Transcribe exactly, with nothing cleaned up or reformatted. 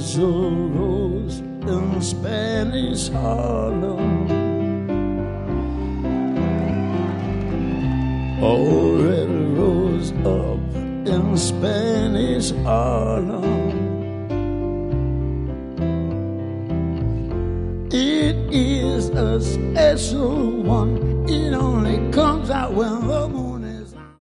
special rose in Spanish Harlem. Oh, red rose up in Spanish Harlem. It is a special one. It only comes out when the moon